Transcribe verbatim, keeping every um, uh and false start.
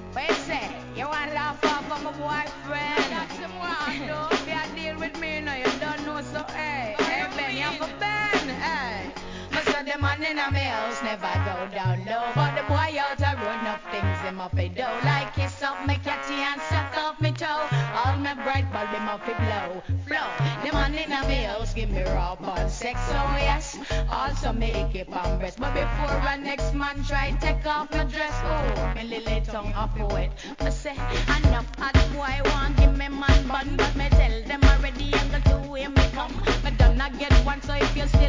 What you say? You want to laugh off of my boyfriend? That's the one, though. If you deal with me, no, you don't know, so hey. Hey, Ben, you have a Ben, hey. Most of the man in my house never go down low. But the boy out the road, enough things him up a do. Like kiss up my catty and suck off me toe. All my bright bulb him up a blow. Flow. The man in my house give me raw and sex, so yes. Also make it on breast. But before a next man try take off my dress, oh, my little tongue off wet. I say, enough hot boy want give me man bun. But me tell them already I'm going to hear me come. But don't not get one, so if you still